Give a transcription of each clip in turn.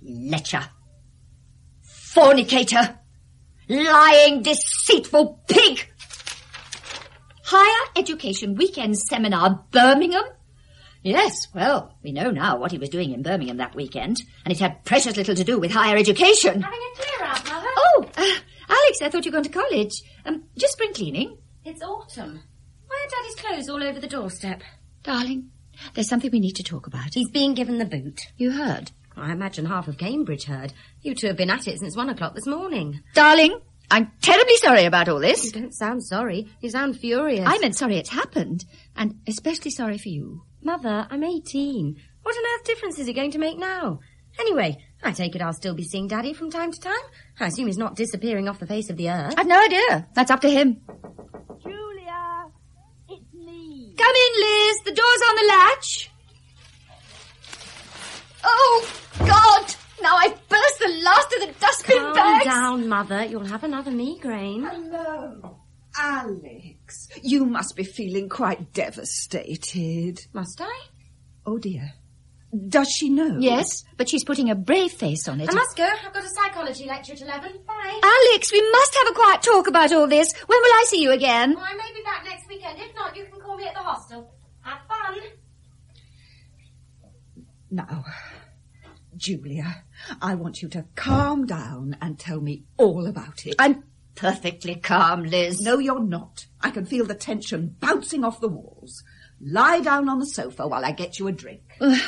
Lecher. Fornicator. Lying, deceitful pig. Higher Education Weekend Seminar, Birmingham? Yes, well, we know now what he was doing in Birmingham that weekend, and it had precious little to do with higher education. Having a clear out, Mother? Oh, Alex, I thought you were going to college. Just spring cleaning. It's autumn. Why are Daddy's clothes all over the doorstep? Darling, there's something we need to talk about. He's being given the boot. You heard? I imagine half of Cambridge heard. You two have been at it since 1 o'clock this morning. Darling, I'm terribly sorry about all this. You don't sound sorry. You sound furious. I meant sorry it's happened, and especially sorry for you. Mother, I'm 18. What on earth difference is it going to make now? Anyway, I take it I'll still be seeing Daddy from time to time. I assume he's not disappearing off the face of the earth. I've no idea. That's up to him. Julia, it's me. Come in, Liz. The door's on the latch. Oh, God! Now I've burst the last of the dustbin bags. Calm down, Mother. You'll have another migraine. Hello, Alex. You must be feeling quite devastated. Must I? Oh, dear. Does she know? Yes, but she's putting a brave face on it. I must go. I've got a psychology lecture at 11. Bye. Alex, we must have a quiet talk about all this. When will I see you again? Well, I may be back next weekend. If not, you can call me at the hostel. Have fun. Now, Julia, I want you to calm down and tell me all about it. I'm perfectly calm, Liz. No, you're not. I can feel the tension bouncing off the walls. Lie down on the sofa while I get you a drink.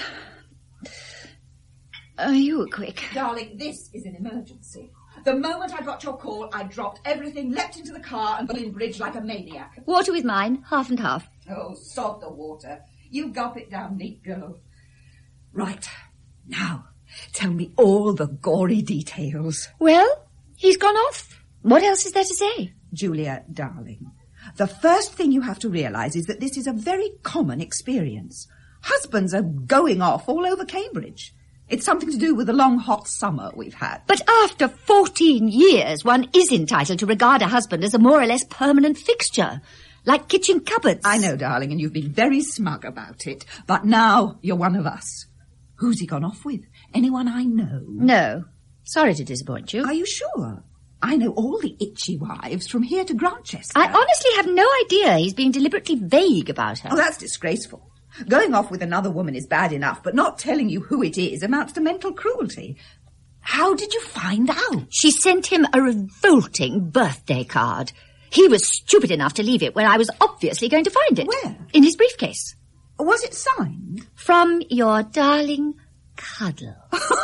You were quick. Darling, this is an emergency. The moment I got your call, I dropped everything, leapt into the car and got in bridge like a maniac. Water with mine, half and half. Oh, sod the water. You gulp it down, neat girl. Right. Now, tell me all the gory details. Well, he's gone off. What else is there to say? Julia, darling, the first thing you have to realise is that this is a very common experience. Husbands are going off all over Cambridge. It's something to do with the long, hot summer we've had. But after 14 years, one is entitled to regard a husband as a more or less permanent fixture, like kitchen cupboards. I know, darling, and you've been very smug about it. But now you're one of us. Who's he gone off with? Anyone I know? No. Sorry to disappoint you. Are you sure? I know all the itchy wives from here to Grantchester. I honestly have no idea he's being deliberately vague about her. Oh, that's disgraceful. Going off with another woman is bad enough, but not telling you who it is amounts to mental cruelty. How did you find out? She sent him a revolting birthday card. He was stupid enough to leave it where I was obviously going to find it. Where? In his briefcase. Was it signed? From your darling Cuddle.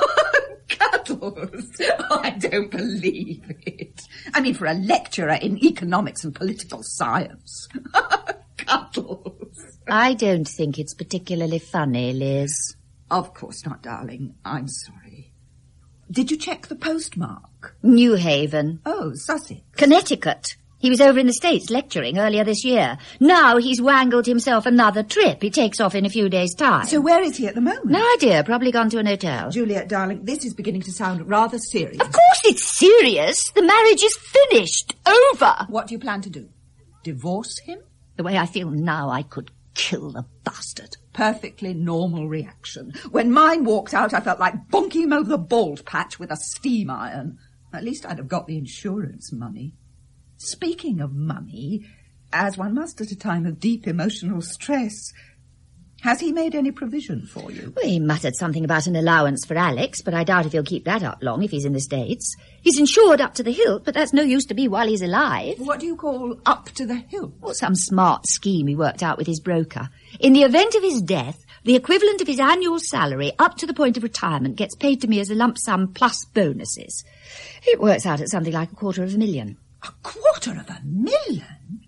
Cuddles? Oh, I don't believe it. I mean, for a lecturer in economics and political science. Cuddles. I don't think it's particularly funny, Liz. Of course not, darling. I'm sorry. Did you check the postmark? New Haven. Oh, Sussex. Connecticut. He was over in the States lecturing earlier this year. Now he's wangled himself another trip. He takes off in a few days' time. So where is he at the moment? No idea. Probably gone to an hotel. Juliet, darling, this is beginning to sound rather serious. Of course it's serious. The marriage is finished. Over. What do you plan to do? Divorce him? The way I feel now, I could kill the bastard. Perfectly normal reaction. When mine walked out, I felt like bonking him over the bald patch with a steam iron. At least I'd have got the insurance money. Speaking of money, as one must at a time of deep emotional stress, has he made any provision for you? Well, he muttered something about an allowance for Alex, but I doubt if he'll keep that up long if he's in the States. He's insured up to the hilt, but that's no use to me while he's alive. What do you call up to the hilt? Well, some smart scheme he worked out with his broker. In the event of his death, the equivalent of his annual salary up to the point of retirement gets paid to me as a lump sum plus bonuses. It works out at something like $250,000. $250,000?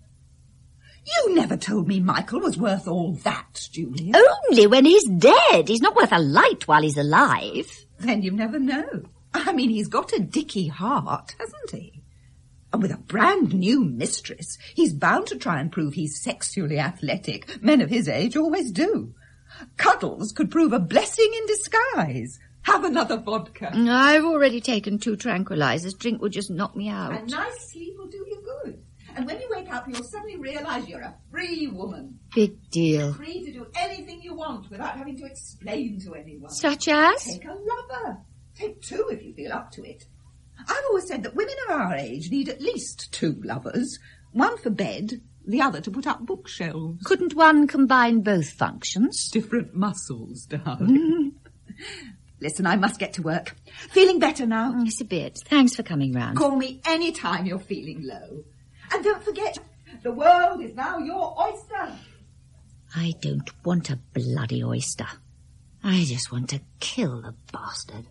You never told me Michael was worth all that, Julia. Only when he's dead. He's not worth a light while he's alive. Then you never know. I mean, he's got a dicky heart, hasn't he? And with a brand new mistress, he's bound to try and prove he's sexually athletic. Men of his age always do. Cuddles could prove a blessing in disguise. Have another vodka. I've already taken 2 tranquilizers. Drink would just knock me out. A nice sleep will do you good. And when you wake up, you'll suddenly realise you're a free woman. Big deal. Free to do anything you want without having to explain to anyone. Such as? Take a lover. Take 2 if you feel up to it. I've always said that women of our age need at least 2 lovers. One for bed, the other to put up bookshelves. Couldn't one combine both functions? Different muscles, darling. Listen, I must get to work. Feeling better now? Yes, a bit. Thanks for coming round. Call me any time you're feeling low. And don't forget, the world is now your oyster. I don't want a bloody oyster. I just want to kill the bastard.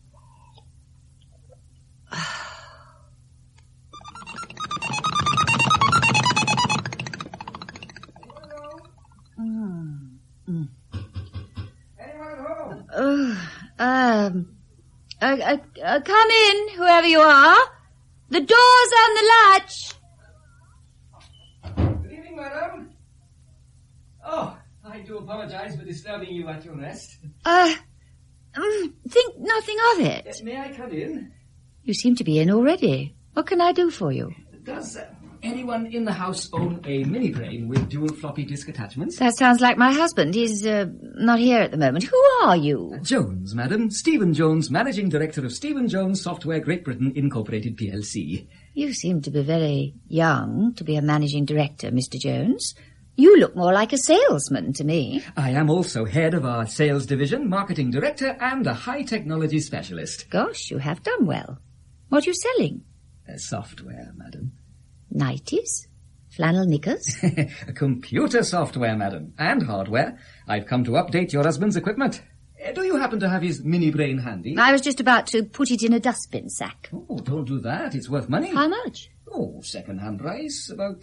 Come in, whoever you are. The door's on the latch. Good evening, madam. Oh, I do apologize for disturbing you at your rest. Think nothing of it. May I come in? You seem to be in already. What can I do for you? Does anyone in the house own a mini brain with dual floppy disk attachments? That sounds like my husband. He's not here at the moment. Who are you? Jones, madam. Stephen Jones, Managing Director of Stephen Jones Software Great Britain Incorporated PLC. You seem to be very young to be a managing director, Mr. Jones. You look more like a salesman to me. I am also head of our sales division, marketing director, and a high-technology specialist. Gosh, you have done well. What are you selling? Software, madam. Nighties? Flannel knickers? Computer software, madam, and hardware. I've come to update your husband's equipment. Do you happen to have his mini brain handy? I was just about to put it in a dustbin sack. Oh, don't do that. It's worth money. How much? Oh, second-hand price, about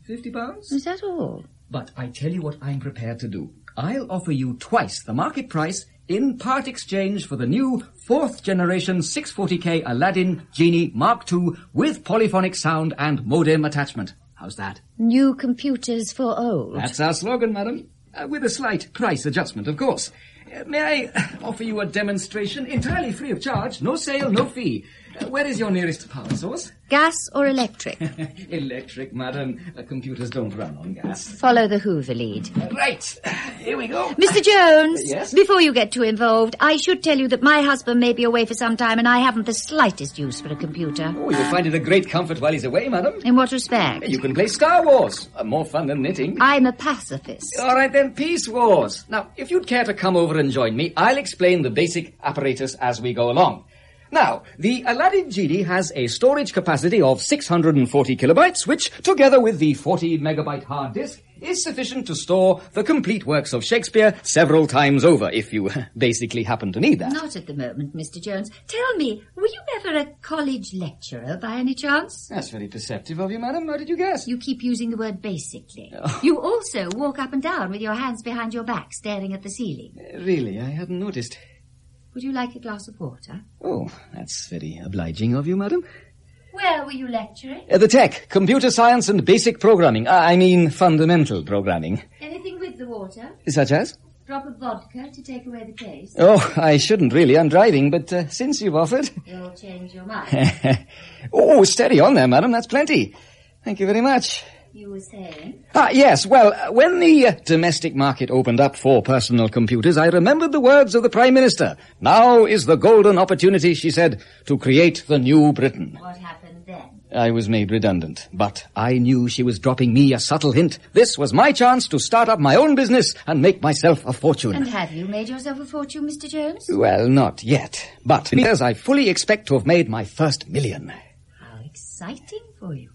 £50. Is that all? But I tell you what I'm prepared to do. I'll offer you twice the market price in part exchange for the new 4th generation 640K Aladdin Genie Mark II with polyphonic sound and modem attachment. How's that? New computers for old. That's our slogan, madam. With a slight price adjustment, of course. May I offer you a demonstration entirely free of charge? No sale, no fee. Where is your nearest power source? Gas or electric? Electric, madam. Computers don't run on gas. Follow the Hoover lead. Right. Here we go. Mr. Jones, Yes? Before you get too involved, I should tell you that my husband may be away for some time and I haven't the slightest use for a computer. Oh, you'll find it a great comfort while he's away, madam. In what respect? You can play Star Wars. More fun than knitting. I'm a pacifist. All right, then, Peace Wars. Now, if you'd care to come over and join me, I'll explain the basic apparatus as we go along. Now, the Aladdin Genie has a storage capacity of 640 kilobytes, which, together with the 40-megabyte hard disk, is sufficient to store the complete works of Shakespeare several times over, if you basically happen to need that. Not at the moment, Mr. Jones. Tell me, were you ever a college lecturer by any chance? That's very perceptive of you, madam. How did you guess? You keep using the word basically. Oh. You also walk up and down with your hands behind your back, staring at the ceiling. Really, I hadn't noticed. Would you like a glass of water? Oh, that's very obliging of you, madam. Where were you lecturing? The Tech, computer science and basic programming. I mean fundamental programming. Anything with the water? Such as? Drop of vodka to take away the taste? Oh, I shouldn't really. I'm driving, but since you've offered... You'll change your mind. Oh, steady on there, madam. That's plenty. Thank you very much. You were saying? Yes. Well, when the domestic market opened up for personal computers, I remembered the words of the Prime Minister. Now is the golden opportunity, she said, to create the new Britain. What happened then? I was made redundant, but I knew she was dropping me a subtle hint. This was my chance to start up my own business and make myself a fortune. And have you made yourself a fortune, Mr. Jones? Well, not yet. But in years I fully expect to have made my first million. How exciting for you.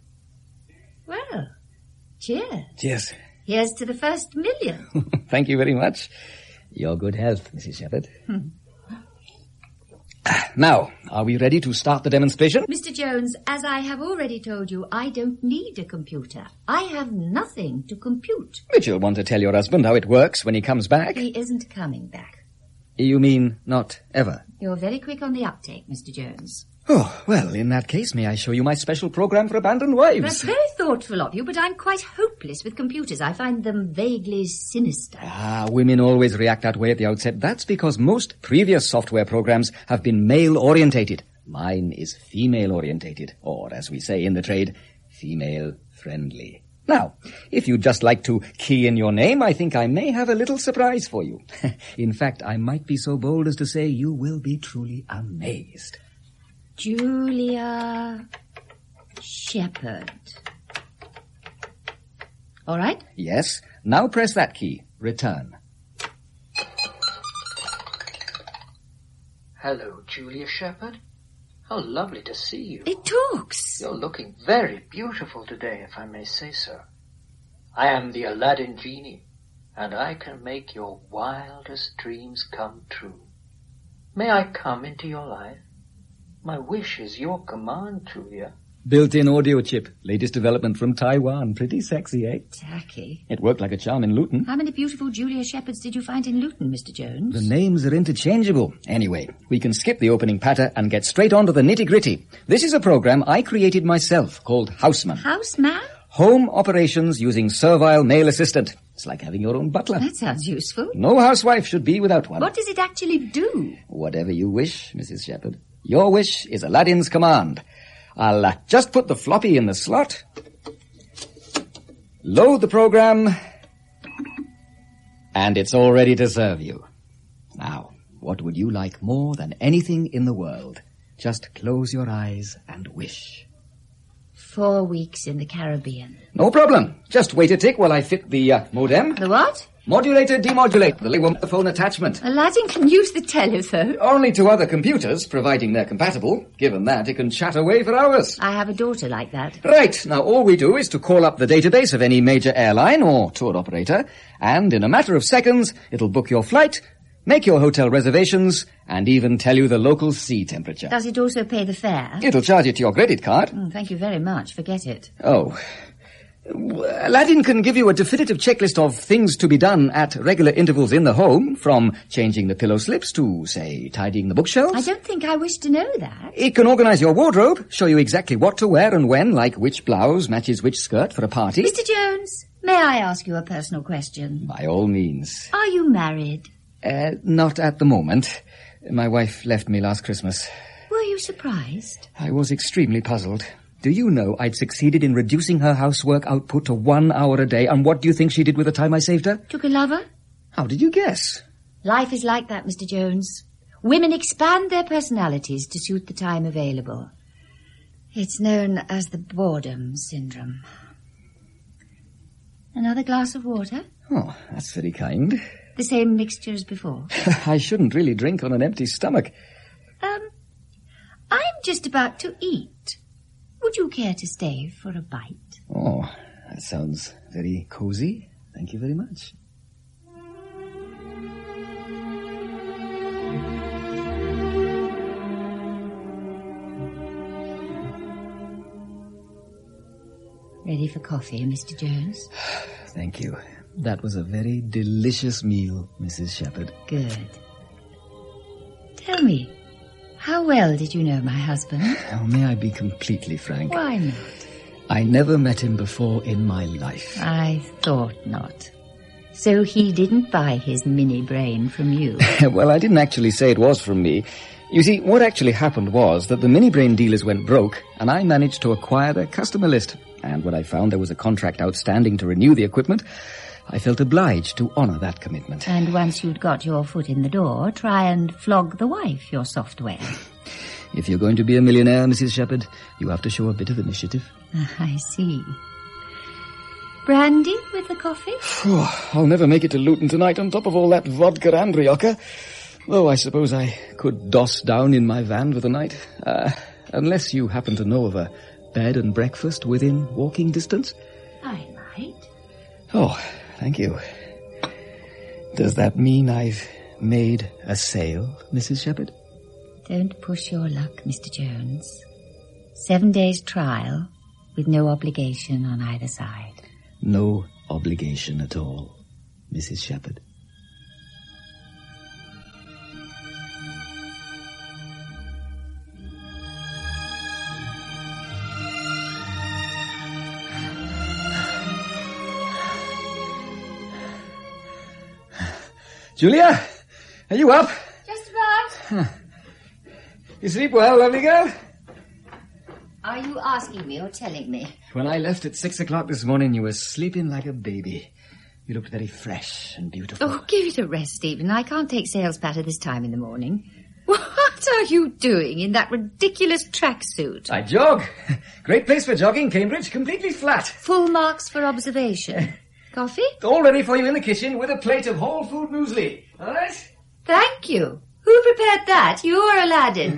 Well, cheers. Cheers. Here's to the first million. Thank you very much. Your good health, Mrs. Shepherd. Now, are we ready to start the demonstration? Mr. Jones, as I have already told you, I don't need a computer. I have nothing to compute. But you'll want to tell your husband how it works when he comes back. He isn't coming back. You mean not ever? You're very quick on the uptake, Mr. Jones. Oh, well, in that case, may I show you my special program for abandoned wives? That's very thoughtful of you, but I'm quite hopeless with computers. I find them vaguely sinister. Women always react that way at the outset. That's because most previous software programs have been male-orientated. Mine is female-orientated, or, as we say in the trade, female-friendly. Now, if you'd just like to key in your name, I think I may have a little surprise for you. In fact, I might be so bold as to say you will be truly amazed. Julia Shepherd. All right? Yes. Now press that key. Return. Hello, Julia Shepherd. How lovely to see you. It talks. You're looking very beautiful today, if I may say so. I am the Aladdin Genie, and I can make your wildest dreams come true. May I come into your life? My wish is your command, Julia. Built-in audio chip. Latest development from Taiwan. Pretty sexy, eh? Tacky. It worked like a charm in Luton. How many beautiful Julia Shepherds did you find in Luton, Mr. Jones? The names are interchangeable. Anyway, we can skip the opening patter and get straight on to the nitty-gritty. This is a program I created myself called Houseman. Houseman? Home operations using servile male assistant. It's like having your own butler. That sounds useful. No housewife should be without one. What does it actually do? Whatever you wish, Mrs. Shepherd. Your wish is Aladdin's command. I'll just put the floppy in the slot. Load the program. And it's all ready to serve you. Now, what would you like more than anything in the world? Just close your eyes and wish. 4 weeks in the Caribbean. No problem. Just wait a tick while I fit the modem. The what? Modulator, demodulate. The little phone attachment. Aladdin can use the telephone. Only to other computers, providing they're compatible. Given that, it can chat away for hours. I have a daughter like that. Right. Now, all we do is to call up the database of any major airline or tour operator, and in a matter of seconds, it'll book your flight, make your hotel reservations, and even tell you the local sea temperature. Does it also pay the fare? It'll charge it to your credit card. Thank you very much. Forget it. Oh. Aladdin can give you a definitive checklist of things to be done at regular intervals in the home, from changing the pillow slips to, say, tidying the bookshelves. I don't think I wish to know that. It can organize your wardrobe, show you exactly what to wear and when, like which blouse matches which skirt for a party. Mr. Jones, may I ask you a personal question? By all means. Are you married? Not at the moment. My wife left me last Christmas. Were you surprised? I was extremely puzzled. Do you know I'd succeeded in reducing her housework output to 1 hour a day, and what do you think she did with the time I saved her? Took a lover? How did you guess? Life is like that, Mr. Jones. Women expand their personalities to suit the time available. It's known as the boredom syndrome. Another glass of water? Oh, that's very kind. The same mixture as before? I shouldn't really drink on an empty stomach. I'm just about to eat. Would you care to stay for a bite? Oh, that sounds very cozy. Thank you very much. Ready for coffee, Mr. Jones? Thank you. That was a very delicious meal, Mrs. Shepherd. Good. Tell me, how well did you know my husband? Oh, may I be completely frank? Why not? I never met him before in my life. I thought not. So he didn't buy his mini brain from you? Well, I didn't actually say it was from me. You see, what actually happened was that the mini brain dealers went broke, and I managed to acquire their customer list. And when I found there was a contract outstanding to renew the equipment, I felt obliged to honor that commitment. And once you'd got your foot in the door, try and flog the wife your software. If you're going to be a millionaire, Mrs. Shepherd, you have to show a bit of initiative. I see. Brandy with the coffee? I'll never make it to Luton tonight on top of all that vodka and rioja. Though I suppose I could doss down in my van for the night. Unless you happen to know of a bed and breakfast within walking distance. I might. Oh, thank you. Does that mean I've made a sale, Mrs. Shepherd? Don't push your luck, Mr. Jones. 7 days trial with no obligation on either side. No obligation at all, Mrs. Shepherd. Julia, are you up? Just about. You sleep well, lovely girl? Are you asking me or telling me? When I left at 6 o'clock this morning, you were sleeping like a baby. You looked very fresh and beautiful. Oh, give it a rest, Stephen. I can't take sales patter this time in the morning. What are you doing in that ridiculous tracksuit? I jog. Great place for jogging, Cambridge. Completely flat. Full marks for observation. Coffee? All ready for you in the kitchen with a plate of whole food muesli. All right? Thank you. Who prepared that? You or Aladdin?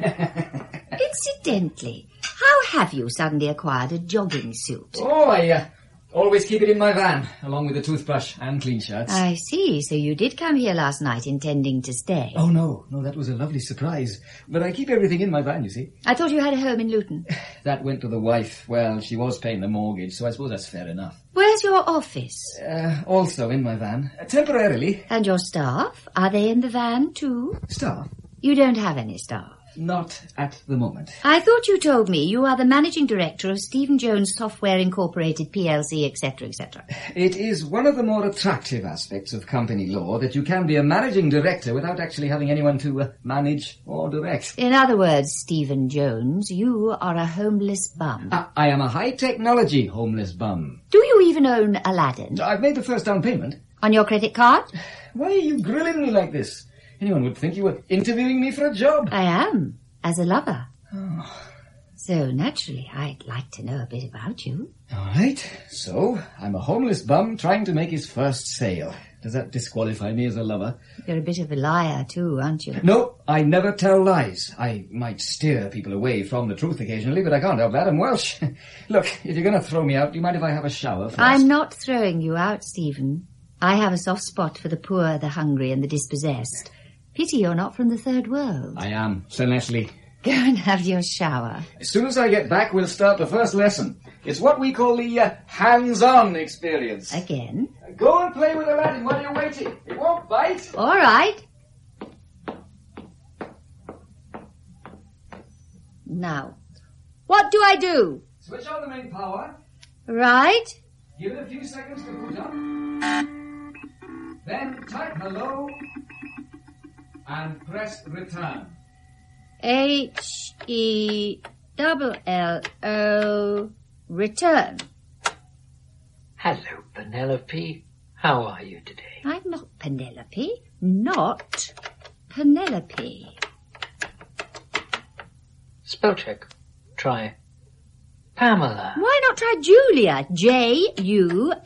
Incidentally, how have you suddenly acquired a jogging suit? Oh, I always keep it in my van, along with a toothbrush and clean shirts. I see. So you did come here last night intending to stay. Oh, no, that was a lovely surprise. But I keep everything in my van, you see. I thought you had a home in Luton. That went to the wife. Well, she was paying the mortgage, so I suppose that's fair enough. Where's your office? Also in my van. Temporarily. And your staff? Are they in the van too? Staff? You don't have any staff? Not at the moment. I thought you told me you are the managing director of Stephen Jones Software Incorporated, PLC, etc., etc. It is one of the more attractive aspects of company law that you can be a managing director without actually having anyone to manage or direct. In other words, Stephen Jones, you are a homeless bum. I am a high-technology homeless bum. Do you even own Aladdin? I've made the first down payment. On your credit card? Why are you grilling me like this? Anyone would think you were interviewing me for a job. I am, as a lover. Oh. So, naturally, I'd like to know a bit about you. All right. So, I'm a homeless bum trying to make his first sale. Does that disqualify me as a lover? You're a bit of a liar, too, aren't you? No, I never tell lies. I might steer people away from the truth occasionally, but I can't help that. I'm Welsh. Look, if you're going to throw me out, do you mind if I have a shower first? I'm not throwing you out, Stephen. I have a soft spot for the poor, the hungry, and the dispossessed. Pity you're not from the third world. I am, so Leslie. Go and have your shower. As soon as I get back, we'll start the first lesson. It's what we call the hands-on experience. Again? Go and play with Aladdin while you're waiting. It won't bite. All right. Now, what do I do? Switch on the main power. Right. Give it a few seconds to boot up. Then type hello and press return. HELLO, return. Hello, Penelope. How are you today? I'm not Penelope. Not Penelope. Spell check. Try Pamela. Why not try Julia? Julia.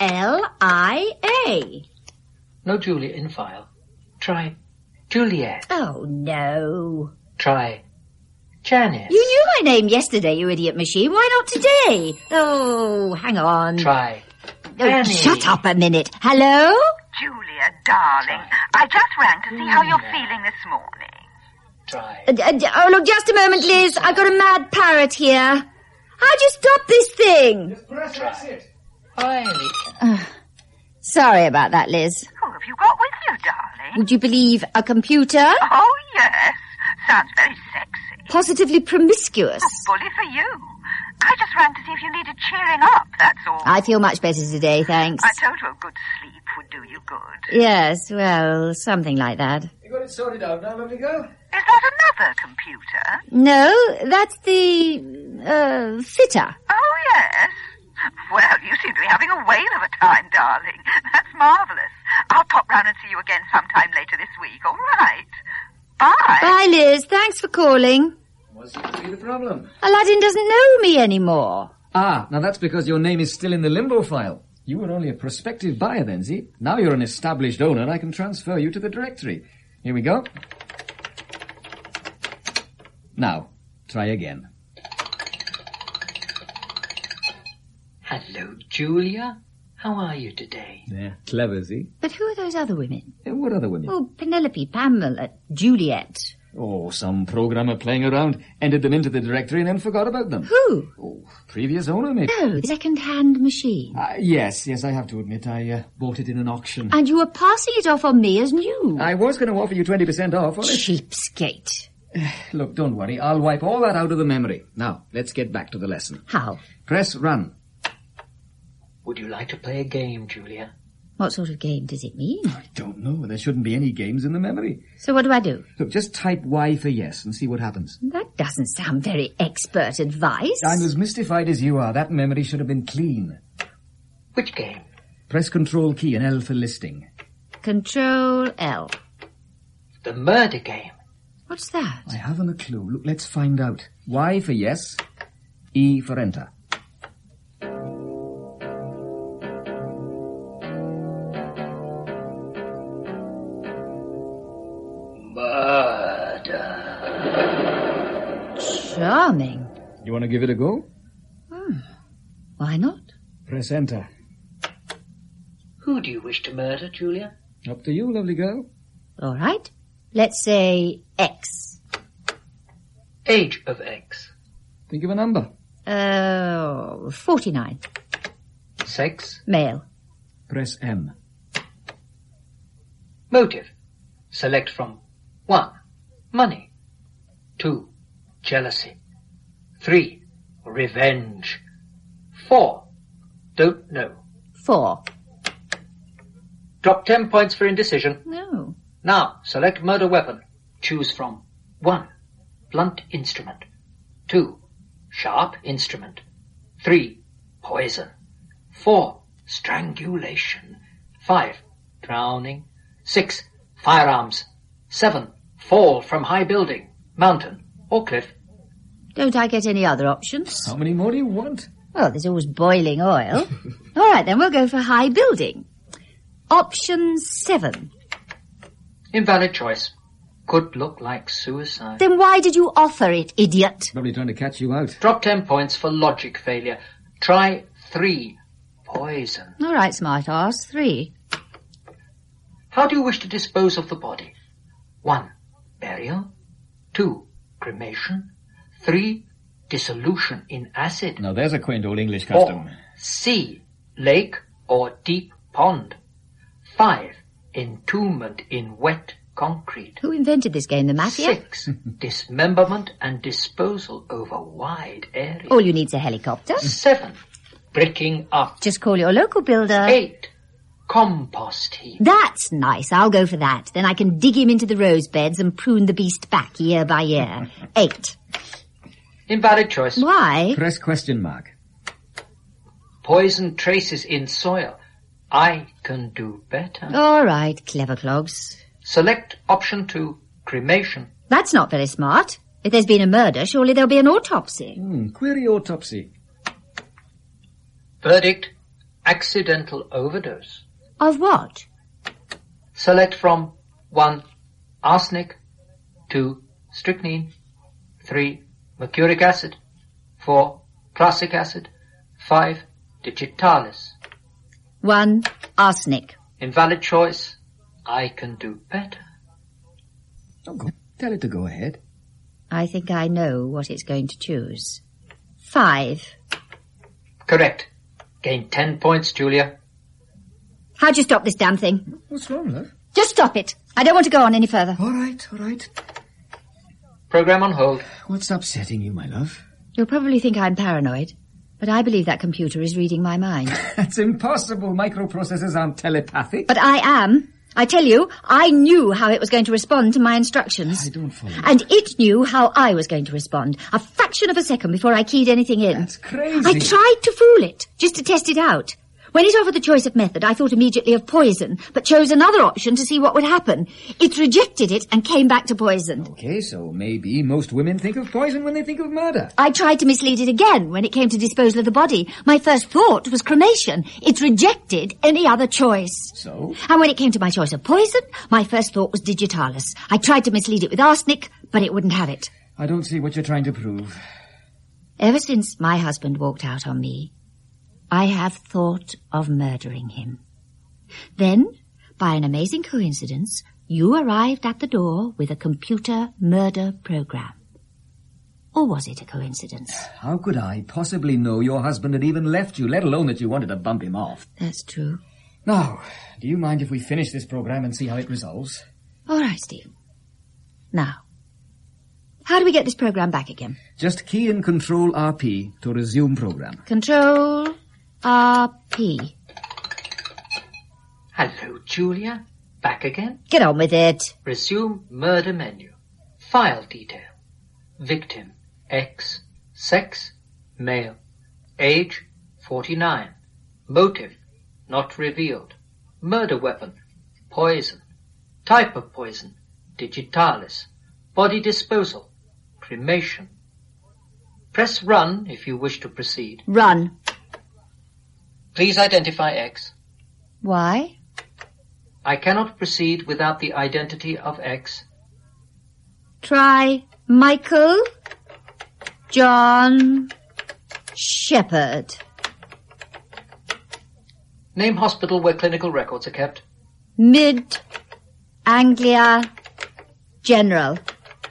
No Julia in file. Try Juliet. Oh, no. Try Janice. You knew my name yesterday, you idiot machine. Why not today? Oh, hang on. Try Oh, Annie. shut up a minute. Hello? Julia, darling, I just rang to see how you're feeling this morning. Try Oh, look, just a moment, Liz. I've got a mad parrot here. How'd you stop this thing? Just press exit. Eileen. Sorry about that, Liz. Who have you got with you, darling? Would you believe a computer? Oh, yes. Sounds very sexy. Positively promiscuous. Bully for you. I just rang to see if you needed cheering up, that's all. I feel much better today, thanks. I told you a good sleep would do you good. Yes, well, something like that. You got it sorted out now, lovely girl? Is that another computer? No, that's the, fitter. Oh, yes. Well, you seem to be having a whale of a time, darling. That's marvellous. I'll pop round and see you again sometime later this week, all right? Bye. Bye, Liz. Thanks for calling. What seems to be the problem? Aladdin doesn't know me anymore. Now that's because your name is still in the limbo file. You were only a prospective buyer then, see? Now you're an established owner and I can transfer you to the directory. Here we go. Now, try again. Hello, Julia. How are you today? Yeah, clever, see? But who are those other women? What other women? Oh, Penelope, Pamela, Juliet. Oh, some programmer playing around, entered them into the directory and then forgot about them. Who? Oh, previous owner, maybe. Oh, the second-hand machine. Yes, I have to admit, I bought it in an auction. And you were passing it off on me as new. I was going to offer you 20% off on it. Cheapskate. Look, don't worry, I'll wipe all that out of the memory. Now, let's get back to the lesson. How? Press run. Would you like to play a game, Julia? What sort of game does it mean? I don't know. There shouldn't be any games in the memory. So what do I do? Look, just type Y for yes and see what happens. That doesn't sound very expert advice. I'm as mystified as you are. That memory should have been clean. Which game? Press Control key and L for listing. Control L. The murder game. What's that? I haven't a clue. Look, let's find out. Y for yes, E for enter. Charming. You want to give it a go? Why not? Press enter. Who do you wish to murder, Julia? Up to you, lovely girl. All right. Let's say X. Age of X. Think of a number. 49. Sex. Male. Press M. Motive. Select from 1. Money. 2. Jealousy. 3. Revenge. 4. Don't know. 4. Drop 10 points for indecision. No. Now, select murder weapon. Choose from 1. Blunt instrument. 2. Sharp instrument. 3. Poison. 4. Strangulation. 5. Drowning. 6. Firearms. 7. Fall from high building, mountain, or cliff. Don't I get any other options? How many more do you want? Well, there's always boiling oil. All right, then we'll go for high building. Option 7. Invalid choice. Could look like suicide. Then why did you offer it, idiot? Probably trying to catch you out. Drop 10 points for logic failure. Try 3. Poison. All right, smart ass. 3. How do you wish to dispose of the body? 1. Burial. 2. Cremation. 3. Dissolution in acid. Now there's a quaint old English custom. 4. Sea, lake, or deep pond. 5. Entombment in wet concrete. Who invented this game, the mafia? 6. Dismemberment and disposal over wide area. All you need's a helicopter. 7. Bricking up. Just call your local builder. 8. Compost heap. That's nice. I'll go for that. Then I can dig him into the rose beds and prune the beast back year by year. 8. Invalid choice. Why? Press question mark. Poison traces in soil. I can do better. All right, clever clogs. Select option 2, cremation. That's not very smart. If there's been a murder, surely there'll be an autopsy. Query autopsy. Verdict, accidental overdose. Of what? Select from 1. Arsenic. 2. Strychnine. 3. Mercuric acid. 4. Prussic acid. 5. Digitalis. 1. Arsenic. Invalid choice. I can do better. Oh, go. Tell it to go ahead. I think I know what it's going to choose. 5. Correct. Gain 10 points, Julia. How'd you stop this damn thing? What's wrong, love? Just stop it. I don't want to go on any further. All right. Program on hold. What's upsetting you, my love? You'll probably think I'm paranoid, but I believe that computer is reading my mind. That's impossible. Microprocessors aren't telepathic. But I am. I tell you, I knew how it was going to respond to my instructions. I don't follow. And it knew how I was going to respond. A fraction of a second before I keyed anything in. That's crazy. I tried to fool it, just to test it out. When it offered the choice of method, I thought immediately of poison, but chose another option to see what would happen. It rejected it and came back to poison. Okay, so maybe most women think of poison when they think of murder. I tried to mislead it again when it came to disposal of the body. My first thought was cremation. It rejected any other choice. So? And when it came to my choice of poison, my first thought was digitalis. I tried to mislead it with arsenic, but it wouldn't have it. I don't see what you're trying to prove. Ever since my husband walked out on me, I have thought of murdering him. Then, by an amazing coincidence, you arrived at the door with a computer murder program. Or was it a coincidence? How could I possibly know your husband had even left you, let alone that you wanted to bump him off? That's true. Now, do you mind if we finish this program and see how it resolves? All right, Steve. Now, how do we get this program back again? Just key in Control RP to resume program. Control RP. Hello, Julia. Back again? Get on with it. Resume murder menu. File detail. Victim, X. Sex, male. Age, 49. Motive, not revealed. Murder weapon, poison. Type of poison, digitalis. Body disposal, cremation. Press run if you wish to proceed. Run. Please identify X. Why? I cannot proceed without the identity of X. Try Michael John Shepherd. Name hospital where clinical records are kept. Mid Anglia General.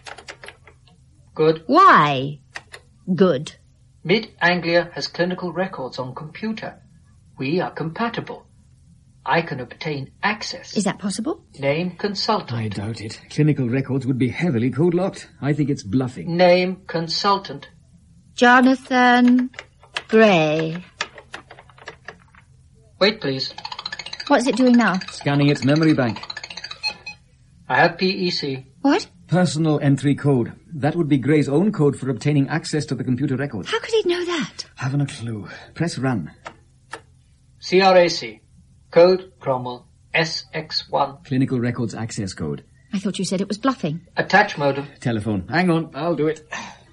Good. Why? Good. Mid Anglia has clinical records on computer. We are compatible. I can obtain access. Is that possible? Name consultant. I doubt it. Clinical records would be heavily code-locked. I think it's bluffing. Name consultant. Jonathan Gray. Wait, please. What's it doing now? Scanning its memory bank. I have PEC. What? Personal entry code. That would be Gray's own code for obtaining access to the computer records. How could he know that? Haven't a clue. Press run. CRAC. Code Cromwell. SX1. Clinical records access code. I thought you said it was bluffing. Attach modem. Telephone. Hang on, I'll do it.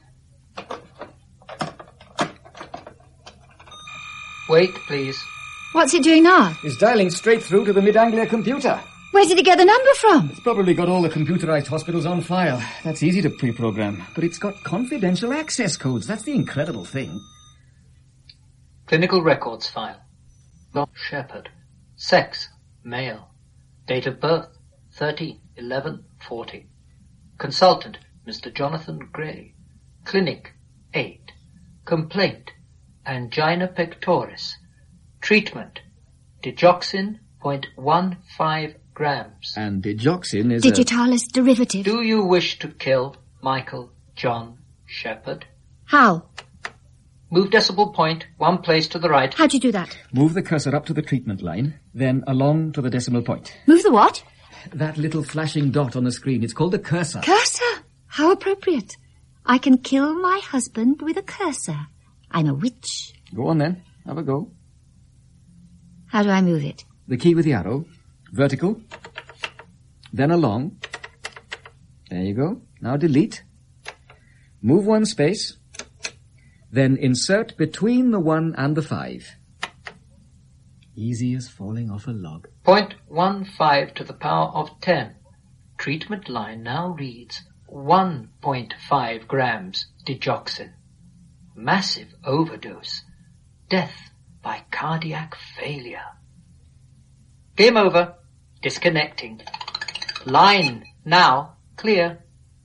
Wait, please. What's it doing now? It's dialing straight through to the Mid-Anglia computer. Where did he get the number from? It's probably got all the computerized hospitals on file. That's easy to pre-program. But it's got confidential access codes. That's the incredible thing. Clinical records file. John Shepherd. Sex, male. Date of birth, 30/11/40. Consultant, Mr. Jonathan Gray. Clinic, 8. Complaint, angina pectoris. Treatment, digoxin, 0.15 grams. And digoxin is Digitalis derivative. Do you wish to kill Michael John Shepherd? How? Move decimal point 1 place to the right. How'd you do that? Move the cursor up to the treatment line, then along to the decimal point. Move the what? That little flashing dot on the screen. It's called a cursor. Cursor? How appropriate. I can kill my husband with a cursor. I'm a witch. Go on then. Have a go. How do I move it? The key with the arrow. Vertical. Then along. There you go. Now delete. Move 1 space. Then insert between the 1 and the 5. Easy as falling off a log. 0.15 to the power of 10. Treatment line now reads 1.5 grams digoxin. Massive overdose. Death by cardiac failure. Game over. Disconnecting. Line now clear.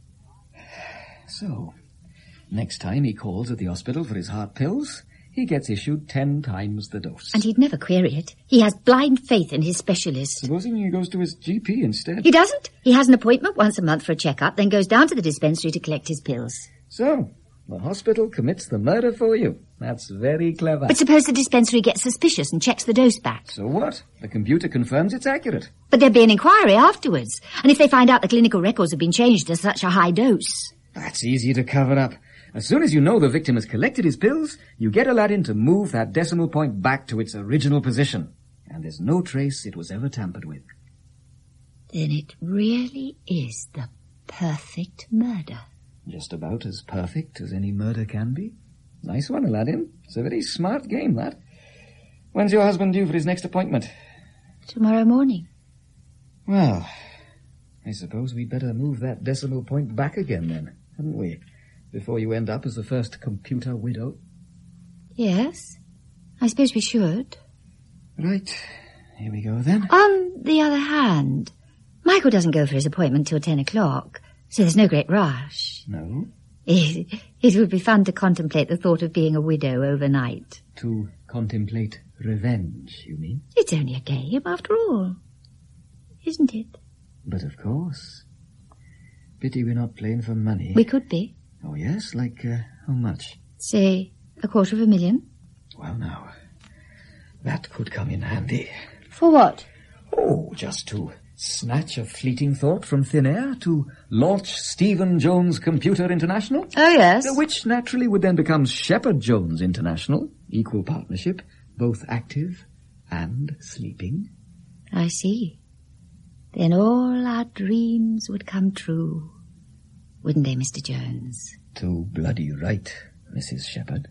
So, next time he calls at the hospital for his heart pills, he gets issued 10 times the dose. And he'd never query it. He has blind faith in his specialist. Supposing he goes to his GP instead. He doesn't. He has an appointment once a month for a checkup, then goes down to the dispensary to collect his pills. So, the hospital commits the murder for you. That's very clever. But suppose the dispensary gets suspicious and checks the dose back. So what? The computer confirms it's accurate. But there'd be an inquiry afterwards. And if they find out the clinical records have been changed to such a high dose... That's easy to cover up. As soon as you know the victim has collected his pills, you get Aladdin to move that decimal point back to its original position. And there's no trace it was ever tampered with. Then it really is the perfect murder. Just about as perfect as any murder can be. Nice one, Aladdin. It's a very smart game, that. When's your husband due for his next appointment? Tomorrow morning. Well, I suppose we'd better move that decimal point back again then, hadn't we? Before you end up as the first computer widow. Yes, I suppose we should. Right, here we go then. On the other hand, Michael doesn't go for his appointment till 10 o'clock, so there's no great rush. No? It would be fun to contemplate the thought of being a widow overnight. To contemplate revenge, you mean? It's only a game, after all. Isn't it? But of course. Pity we're not playing for money. We could be. Oh, yes? Like, how much? Say, $250,000. Well, now, that could come in handy. For what? Oh, just to snatch a fleeting thought from thin air, to launch Stephen Jones Computer International. Oh, yes. Which naturally would then become Shepherd Jones International. Equal partnership, both active and sleeping. I see. Then all our dreams would come true, wouldn't they, Mr. Jones? Too bloody right, Mrs. Shepherd.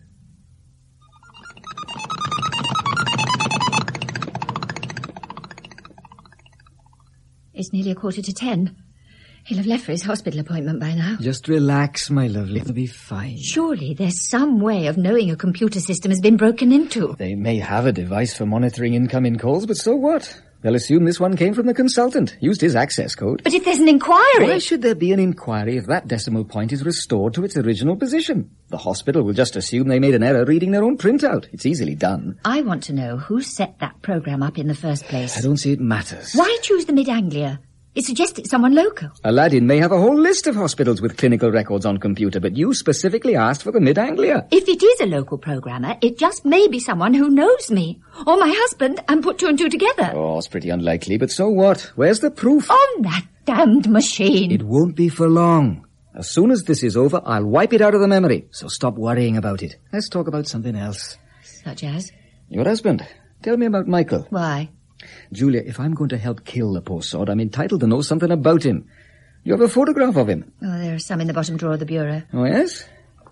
It's nearly 10:15. He'll have left for his hospital appointment by now. Just relax, my lovely. It'll be fine. Surely there's some way of knowing a computer system has been broken into. They may have a device for monitoring incoming calls, but so what? They'll assume this one came from the consultant, used his access code. But if there's an inquiry... Why should there be an inquiry if that decimal point is restored to its original position? The hospital will just assume they made an error reading their own printout. It's easily done. I want to know who set that program up in the first place. I don't see it matters. Why choose the Mid-Anglia? It suggests it's someone local. Aladdin may have a whole list of hospitals with clinical records on computer, but you specifically asked for the Mid-Anglia. If it is a local programmer, it just may be someone who knows me, or my husband, and put two and two together. Oh, it's pretty unlikely, but so what? Where's the proof? On that damned machine. It won't be for long. As soon as this is over, I'll wipe it out of the memory, so stop worrying about it. Let's talk about something else. Such as? Your husband. Tell me about Michael. Why? Julia, if I'm going to help kill the poor sod, I'm entitled to know something about him. You have a photograph of him? Oh, there are some in the bottom drawer of the bureau. Oh, yes?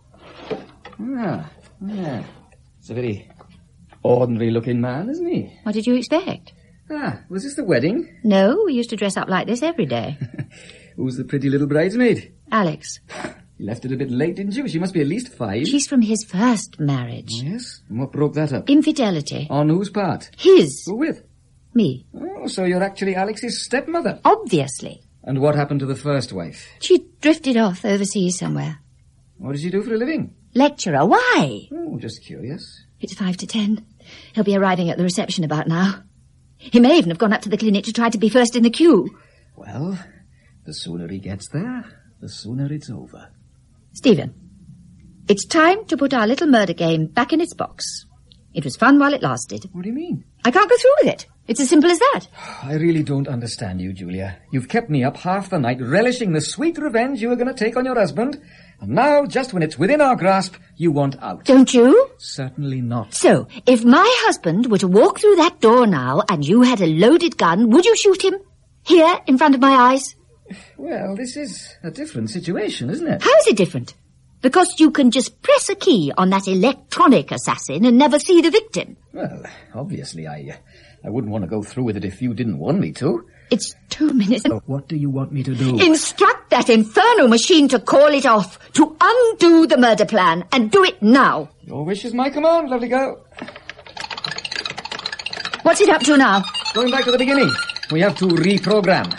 Yeah. It's a very ordinary-looking man, isn't he? What did you expect? Was this the wedding? No, we used to dress up like this every day. Who's the pretty little bridesmaid? Alex. You left it a bit late, didn't you? She must be at least 5. She's from his first marriage. Oh, yes? And what broke that up? Infidelity. On whose part? His. Who with? Me. Oh, so you're actually Alex's stepmother. Obviously. And what happened to the first wife? She drifted off overseas somewhere. What does she do for a living? Lecturer. Why? Oh, just curious. It's 5:10. He'll be arriving at the reception about now. He may even have gone up to the clinic to try to be first in the queue. Well, the sooner he gets there, the sooner it's over. Stephen, it's time to put our little murder game back in its box. It was fun while it lasted. What do you mean? I can't go through with it. It's as simple as that. I really don't understand you, Julia. You've kept me up half the night relishing the sweet revenge you were going to take on your husband, and now, just when it's within our grasp, you want out. Don't you? Certainly not. So, if my husband were to walk through that door now and you had a loaded gun, would you shoot him? Here, in front of my eyes? Well, this is a different situation, isn't it? How is it different? Because you can just press a key on that electronic assassin and never see the victim. Well, obviously, I wouldn't want to go through with it if you didn't want me to. It's 2 minutes. So what do you want me to do? Instruct that infernal machine to call it off, to undo the murder plan, and do it now. Your wish is my command, lovely girl. What's it up to now? Going back to the beginning. We have to reprogram.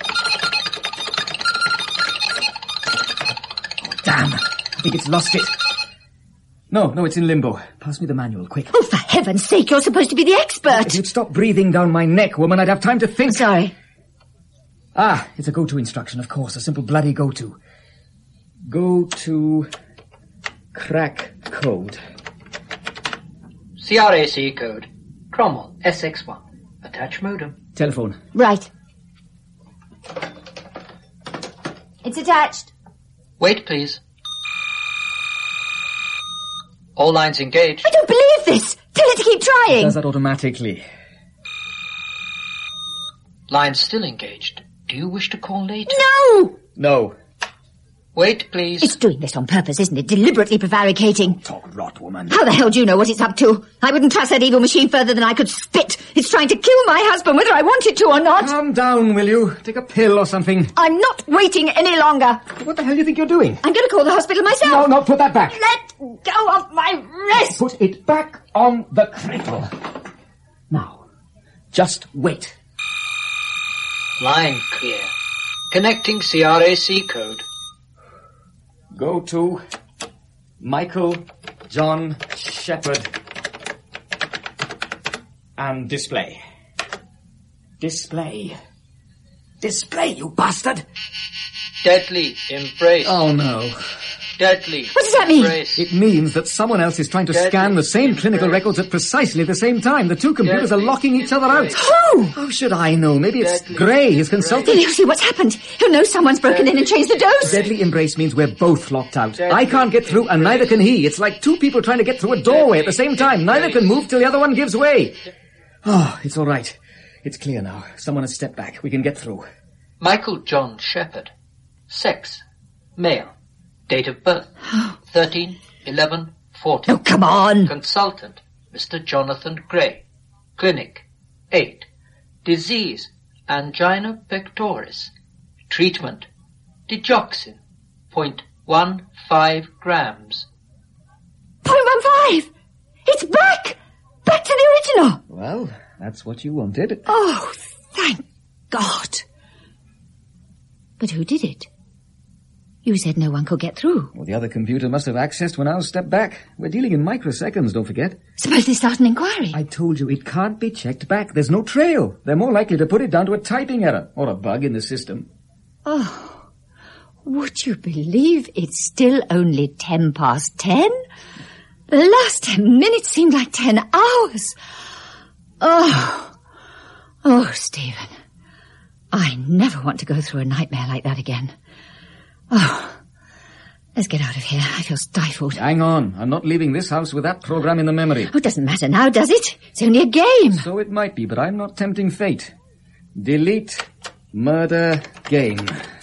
Oh, damn. I think it's lost it. No, it's in limbo. Pass me the manual, quick. Oh, for heaven's sake, you're supposed to be the expert. If you'd stop breathing down my neck, woman, I'd have time to think. Sorry. It's a go-to instruction, of course. A simple bloody go-to. Go to crack code. CRAC code. Cromwell, SX1. Attach modem. Telephone. Right. It's attached. Wait, please. All lines engaged. I don't believe this. Tell it to keep It trying. does that automatically. Lines still engaged. Do you wish to call later? No! No. Wait, please. It's doing this on purpose, isn't it? Deliberately prevaricating. Talk rot, woman. How the hell do you know what it's up to? I wouldn't trust that evil machine further than I could spit. It's trying to kill my husband, whether I want it to or not. Calm down, will you? Take a pill or something. I'm not waiting any longer. What the hell do you think you're doing? I'm going to call the hospital myself. No, put that back. Let go of my wrist. Put it back on the cradle. Now, just wait. Line clear. Connecting CRAC code. Go to Michael John Shepherd and display. Display, you bastard! Deadly embrace. Oh, no. Deadly. What does that mean? Embrace. It means that someone else is trying to Deadly scan the same clinical embrace. records at precisely the same time. The two computers are Deadly locking each other out. embrace. Who? How should I know? Maybe it's Deadly Gray, his embrace. consultant. Lucy, what's happened? Who knows someone's broken in and changed the dose? Deadly embrace means we're both locked out. Deadly I can't get through and neither can he. It's like two people trying to get through a doorway at the same time. Neither can move till the other one gives way. Oh, it's all right. It's clear now. Someone has stepped back. We can get through. Michael John Shepherd. Sex. Male. Date of birth. 13/11/40. Oh, come on. Consultant. Mr. Jonathan Gray. Clinic. 8. Disease. Angina pectoris. Treatment. Digoxin. 0.15 grams. 0.15! It's back! Back to the original! Well, that's what you wanted. Oh, thank God. But who did it? You said no one could get through. Well, the other computer must have accessed when ours stepped back. We're dealing in microseconds, don't forget. Suppose they start an inquiry. I told you it can't be checked back. There's no trail. They're more likely to put it down to a typing error or a bug in the system. Oh, would you believe it's still only 10:10? The last 10 minutes seemed like 10 hours. Oh, Stephen. I never want to go through a nightmare like that again. Oh, let's get out of here. I feel stifled. Hang on. I'm not leaving this house with that program in the memory. Oh, it doesn't matter now, does it? It's only a game. So it might be, but I'm not tempting fate. Delete murder game.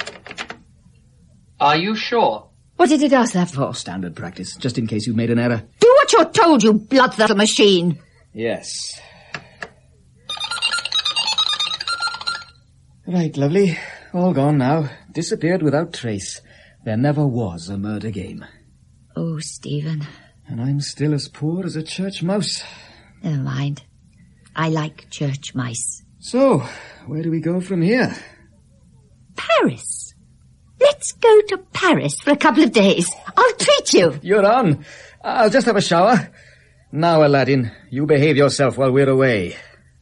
Are you sure? What did it ask that for? Standard practice, just in case you made an error. Do what you're told, you bloodthirsty machine. Yes. Right, lovely. All gone now. Disappeared without trace. There never was a murder game. Oh, Stephen. And I'm still as poor as a church mouse. Never mind. I like church mice. So, where do we go from here? Paris. Let's go to Paris for a couple of days. I'll treat you. You're on. I'll just have a shower. Now, Aladdin, you behave yourself while we're away.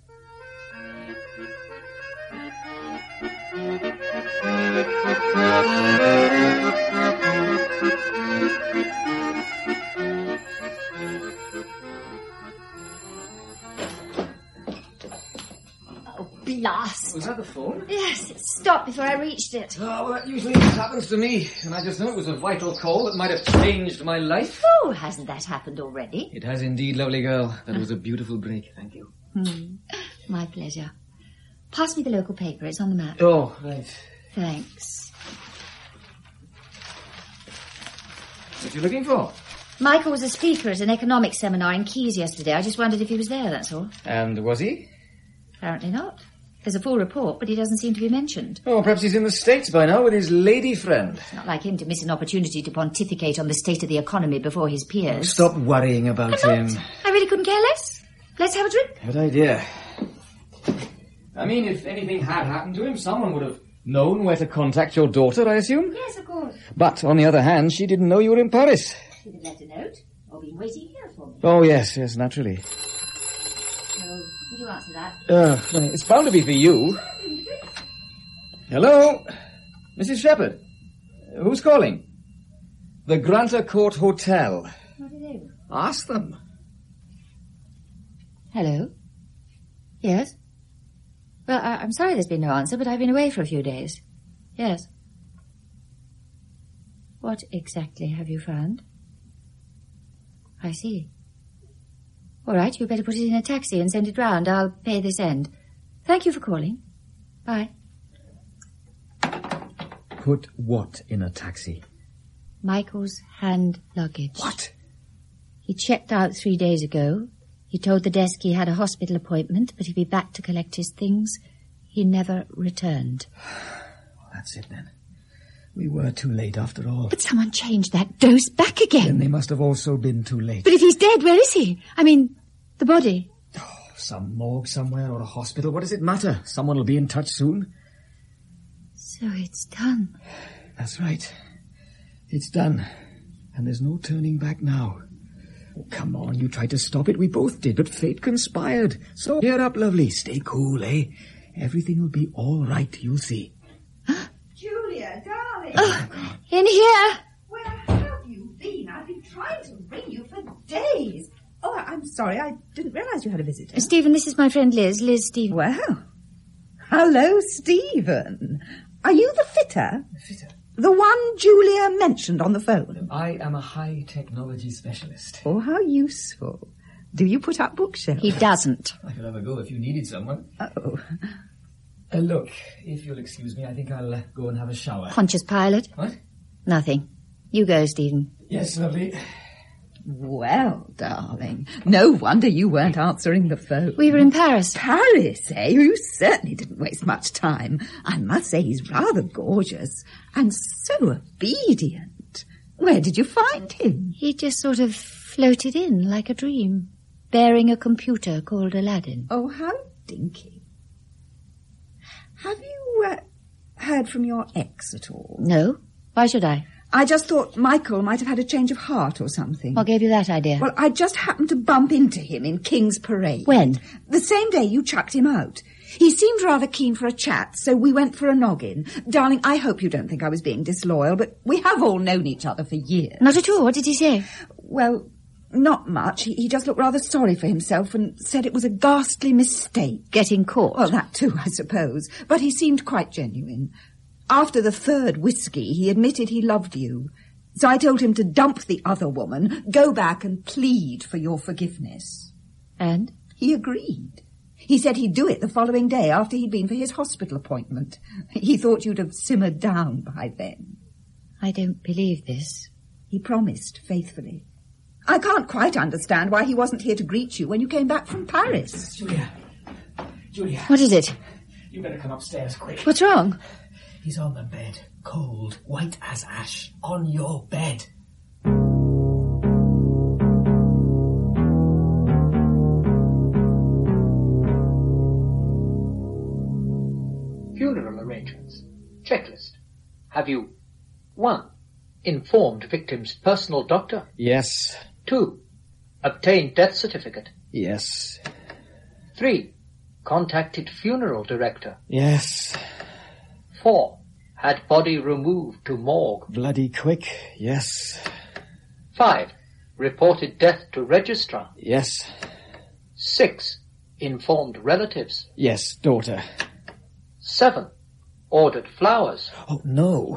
Blast. Was that the phone? Yes, it stopped before I reached it. Oh, well, that usually happens to me. And I just know it was a vital call that might have changed my life. Oh, hasn't that happened already? It has indeed, lovely girl. That was a beautiful break. Thank you. My pleasure. Pass me the local paper. It's on the map. Oh, right. Thanks. What are you looking for? Michael was a speaker at an economics seminar in Keys yesterday. I just wondered if he was there, that's all. And was he? Apparently not. There's a full report, but he doesn't seem to be mentioned. Oh, perhaps he's in the States by now with his lady friend. It's not like him to miss an opportunity to pontificate on the state of the economy before his peers. Stop worrying about him. I really couldn't care less. Let's have a drink. Good idea. I mean, if anything had happened to him, someone would have known where to contact your daughter, I assume? Yes, of course. But, on the other hand, she didn't know you were in Paris. She'd have left a note, or been waiting here for me. Oh, yes, naturally. So, would you answer that? It's bound to be for you. Hello? Mrs. Shepherd? Who's calling? The Granta Court Hotel. What do they do? Ask them. Hello? Yes? Well, I'm sorry there's been no answer, but I've been away for a few days. Yes. What exactly have you found? I see. All right, you'd better put it in a taxi and send it round. I'll pay this end. Thank you for calling. Bye. Put what in a taxi? Michael's hand luggage. What? He checked out 3 days ago. He told the desk he had a hospital appointment, but he'd be back to collect his things. He never returned. Well, that's it then. We were too late after all. But someone changed that dose back again. Then they must have also been too late. But if he's dead, where is he? I mean, the body. Oh, some morgue somewhere or a hospital. What does it matter? Someone will be in touch soon. So it's done. That's right. It's done. And there's no turning back now. Oh, come on, you tried to stop it. We both did, but fate conspired. So cheer up, lovely. Stay cool, eh? Everything will be all right, you'll see. Julia, darling. Oh, in here. Where have days. Oh, I'm sorry. I didn't realise you had a visitor. Stephen, this is my friend Liz. Liz Stephen. Well, hello, Stephen. Are you the fitter? The fitter? The one Julia mentioned on the phone? I am a high technology specialist. Oh, how useful. Do you put up bookshelves? He doesn't. I could have a go if you needed someone. Oh. Look, if you'll excuse me, I think I'll go and have a shower. Pontius Pilate. What? Nothing. You go, Stephen. Yes, lovely. Well, darling, no wonder you weren't answering the phone. We were in Paris. Paris, eh? You certainly didn't waste much time. I must say he's rather gorgeous and so obedient. Where did you find him? He just sort of floated in like a dream, bearing a computer called Aladdin. Oh, how dinky. Have you heard from your ex at all? No. Why should I? I just thought Michael might have had a change of heart or something. What gave you that idea? Well, I just happened to bump into him in King's Parade. When? The same day you chucked him out. He seemed rather keen for a chat, so we went for a noggin. Darling, I hope you don't think I was being disloyal, but we have all known each other for years. Not at all. What did he say? Well, not much. He just looked rather sorry for himself and said it was a ghastly mistake. Getting caught? Well, that too, I suppose. But he seemed quite genuine. After the third whiskey, he admitted he loved you. So I told him to dump the other woman, go back and plead for your forgiveness. And? He agreed. He said he'd do it the following day after he'd been for his hospital appointment. He thought you'd have simmered down by then. I don't believe this. He promised faithfully. I can't quite understand why he wasn't here to greet you when you came back from Paris. Julia. What is it? You better come upstairs quick. What's wrong? He's on the bed, cold, white as ash, on your bed. Funeral arrangements. Checklist. Have you 1. Informed victim's personal doctor? Yes. 2. Obtained death certificate? Yes. 3. Contacted funeral director? Yes. 4. Had body removed to morgue? Bloody quick. Yes. 5. Reported death to registrar? Yes. 6. Informed relatives? Yes, daughter. 7. Ordered flowers? Oh, no.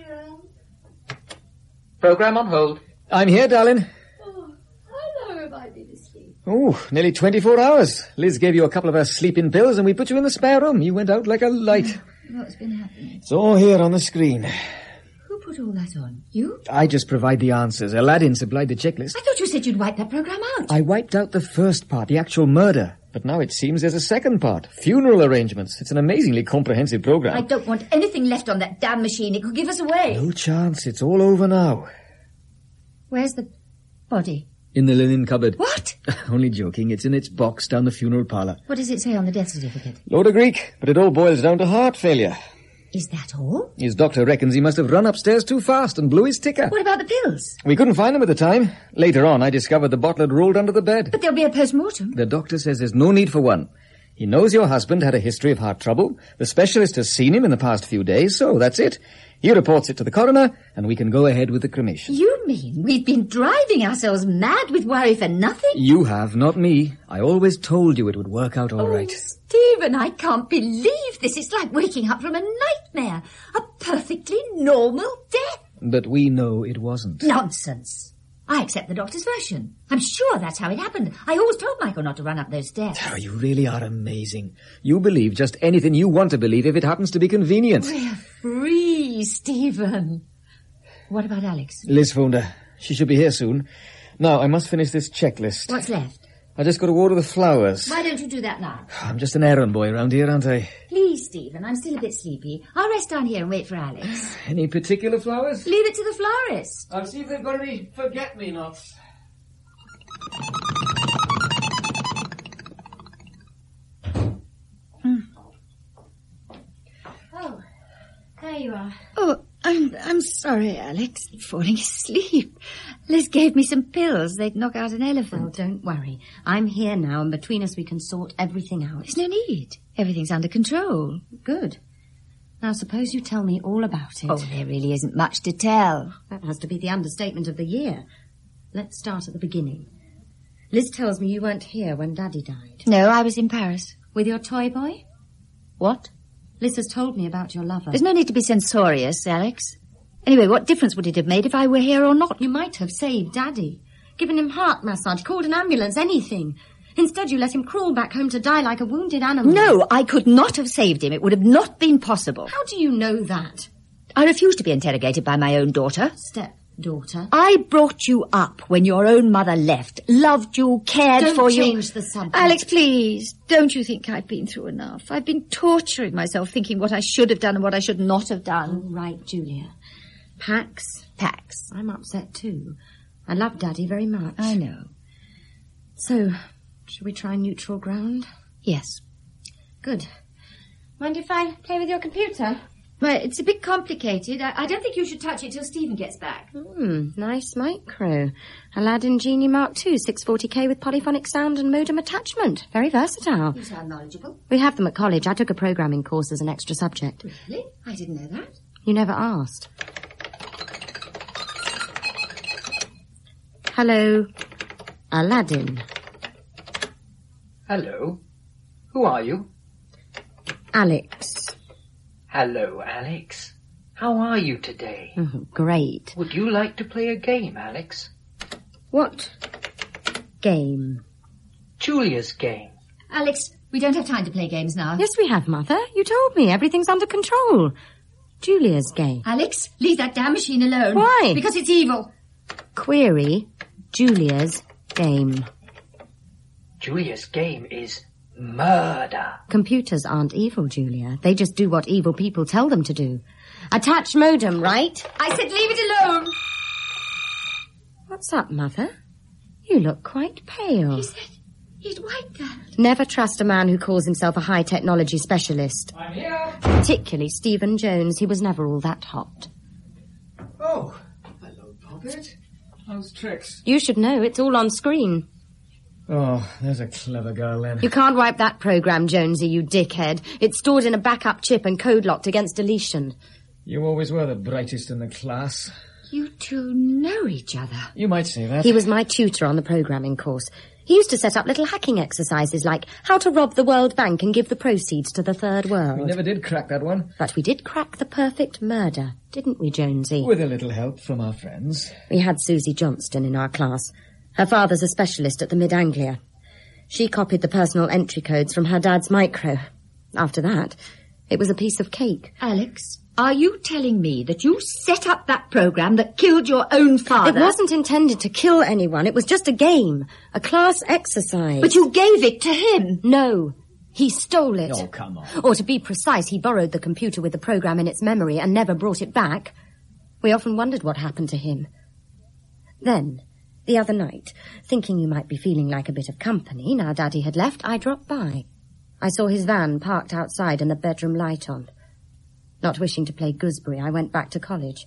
Program on hold. I'm here, darling. Oh, how long have I been asleep? Oh, nearly 24 hours. Liz gave you a couple of her sleeping pills and we put you in the spare room. You went out like a light. What's been happening? It's all here on the screen. Who put all that on? You? I just provide the answers. Aladdin supplied the checklist. I thought you said you'd wipe that program out. I wiped out the first part, the actual murder. But now it seems there's a second part, funeral arrangements. It's an amazingly comprehensive program. I don't want anything left on that damn machine. It could give us away. No chance. It's all over now. Where's the body? In the linen cupboard. What? Only joking. It's in its box down the funeral parlour. What does it say on the death certificate? Load of Greek, but it all boils down to heart failure. Is that all? His doctor reckons he must have run upstairs too fast and blew his ticker. What about the pills? We couldn't find them at the time. Later on, I discovered the bottle had rolled under the bed. But there'll be a post-mortem. The doctor says there's no need for one. He knows your husband had a history of heart trouble. The specialist has seen him in the past few days, so that's it. He reports it to the coroner, and we can go ahead with the cremation. You mean we've been driving ourselves mad with worry for nothing? You have, not me. I always told you it would work out all right. Stephen, I can't believe this. It's like waking up from a nightmare. A perfectly normal death. But we know it wasn't. Nonsense. I accept the doctor's version. I'm sure that's how it happened. I always told Michael not to run up those stairs. Oh, you really are amazing. You believe just anything you want to believe if it happens to be convenient. We're free, Stephen. What about Alex? Liz phoned her. She should be here soon. Now, I must finish this checklist. What's left? I just got to order the flowers. Why don't you do that now? I'm just an errand boy around here, aren't I? Please, Stephen, I'm still a bit sleepy. I'll rest down here and wait for Alex. Any particular flowers? Leave it to the florist. I'll see if they've got any forget-me-nots. Oh, there you are. Oh, I'm sorry, Alex. I'm falling asleep. Liz gave me some pills. They'd knock out an elephant. Well, don't worry. I'm here now, and between us we can sort everything out. There's no need. Everything's under control. Good. Now, suppose you tell me all about it. Oh, there really isn't much to tell. That has to be the understatement of the year. Let's start at the beginning. Liz tells me you weren't here when Daddy died. No, I was in Paris. With your toy boy? What? Liz has told me about your lover. There's no need to be censorious, Alex. Anyway, what difference would it have made if I were here or not? You might have saved Daddy. Given him heart massage, called an ambulance, anything. Instead, you let him crawl back home to die like a wounded animal. No, I could not have saved him. It would have not been possible. How do you know that? I refuse to be interrogated by my own daughter. Stepdaughter. I brought you up when your own mother left, loved you, cared for you. Don't change the subject. Alex, please, don't you think I've been through enough? I've been torturing myself thinking what I should have done and what I should not have done. All right, Julia. Pax. I'm upset too. I love Daddy very much. I know. So, should we try neutral ground? Yes. Good. Mind if I play with your computer? Well, it's a bit complicated. I don't think you should touch it till Stephen gets back. Nice micro. Aladdin Genie Mark II, 640K with polyphonic sound and modem attachment. Very versatile. You sound knowledgeable. We have them at college. I took a programming course as an extra subject. Really? I didn't know that. You never asked. Hello, Aladdin. Hello. Who are you? Alex. Hello, Alex. How are you today? Great. Would you like to play a game, Alex? What game? Julia's game. Alex, we don't have time to play games now. Yes, we have, Mother. You told me. Everything's under control. Julia's game. Alex, leave that damn machine alone. Why? Because it's evil. Query Julia's game. Julia's game is murder. Computers aren't evil, Julia. They just do what evil people tell them to do. Attach modem, right? I said leave it alone. What's up, Mother? You look quite pale. He said he'd wiped that. Never trust a man who calls himself a high technology specialist. I'm here. Particularly Stephen Jones. He was never all that hot. Oh, hello, Poppet. How's tricks? You should know. It's all on screen. Oh, there's a clever girl then. You can't wipe that program, Jonesy, you dickhead. It's stored in a backup chip and code-locked against deletion. You always were the brightest in the class. You two know each other. You might say that. He was my tutor on the programming course. He used to set up little hacking exercises like how to rob the World Bank and give the proceeds to the Third World. We never did crack that one. But we did crack the perfect murder, didn't we, Jonesy? With a little help from our friends. We had Susie Johnston in our class. Her father's a specialist at the Mid-Anglia. She copied the personal entry codes from her dad's micro. After that, it was a piece of cake. Alex, are you telling me that you set up that program that killed your own father? It wasn't intended to kill anyone. It was just a game, a class exercise. But you gave it to him. No, he stole it. Oh, come on. Or to be precise, he borrowed the computer with the program in its memory and never brought it back. We often wondered what happened to him. Then, the other night, thinking you might be feeling like a bit of company now Daddy had left, I dropped by. I saw his van parked outside and the bedroom light on. Not wishing to play gooseberry, I went back to college.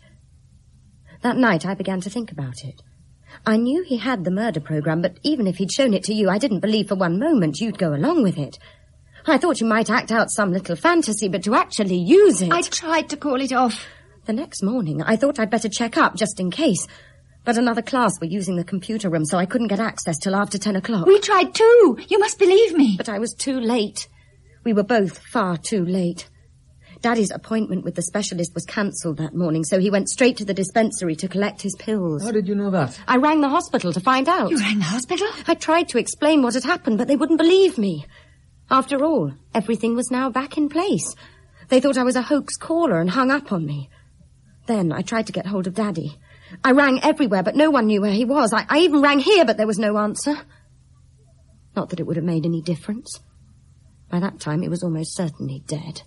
That night, I began to think about it. I knew he had the murder program, but even if he'd shown it to you, I didn't believe for one moment you'd go along with it. I thought you might act out some little fantasy, but to actually use it... I tried to call it off. The next morning, I thought I'd better check up, just in case. But another class were using the computer room, so I couldn't get access till after 10 o'clock. We tried too. You must believe me. But I was too late. We were both far too late. Daddy's appointment with the specialist was cancelled that morning, so he went straight to the dispensary to collect his pills. How did you know that? I rang the hospital to find out. You rang the hospital? I tried to explain what had happened, but they wouldn't believe me. After all, everything was now back in place. They thought I was a hoax caller and hung up on me. Then I tried to get hold of Daddy. I rang everywhere, but no one knew where he was. I even rang here, but there was no answer. Not that it would have made any difference. By that time, he was almost certainly dead.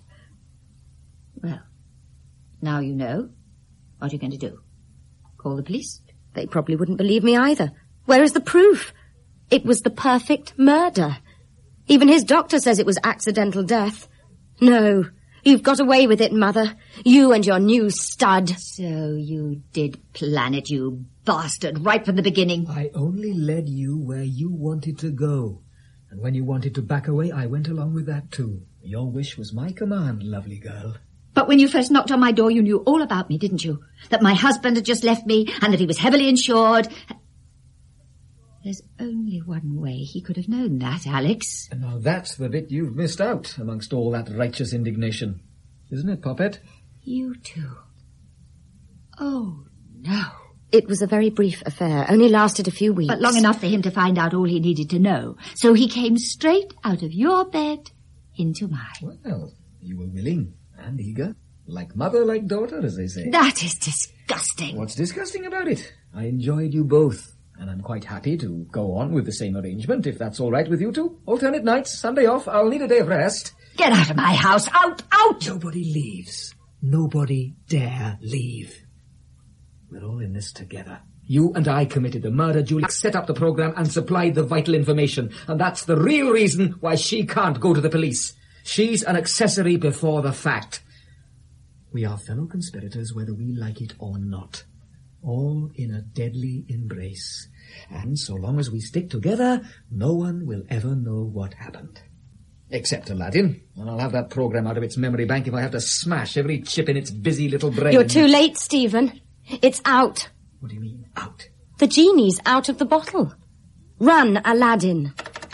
Well, now you know. What are you going to do? Call the police? They probably wouldn't believe me either. Where is the proof? It was the perfect murder. Even his doctor says it was accidental death. No, you've got away with it, Mother. You and your new stud. So you did plan it, you bastard, right from the beginning. I only led you where you wanted to go. And when you wanted to back away, I went along with that too. Your wish was my command, lovely girl. But when you first knocked on my door, you knew all about me, didn't you? That my husband had just left me and that he was heavily insured. There's only one way he could have known that, Alex. And now that's the bit you've missed out amongst all that righteous indignation. Isn't it, Poppet? You too. Oh, no. It was a very brief affair, only lasted a few weeks. But long enough for him to find out all he needed to know. So he came straight out of your bed into mine. Well, you were willing and eager. Like mother, like daughter, as they say. That is disgusting. What's disgusting about it? I enjoyed you both. And I'm quite happy to go on with the same arrangement, if that's all right with you two. Alternate nights, Sunday off. I'll need a day of rest. Get out of my house. Out, out! Nobody leaves. Nobody dare leave. We're all in this together. You and I committed the murder. Julia set up the program and supplied the vital information. And that's the real reason why she can't go to the police. She's an accessory before the fact. We are fellow conspirators whether we like it or not. All in a deadly embrace. And so long as we stick together, no one will ever know what happened. Except Aladdin. And I'll have that program out of its memory bank if I have to smash every chip in its busy little brain. You're too late, Stephen. It's out. What do you mean, out? The genie's out of the bottle. Run, Aladdin.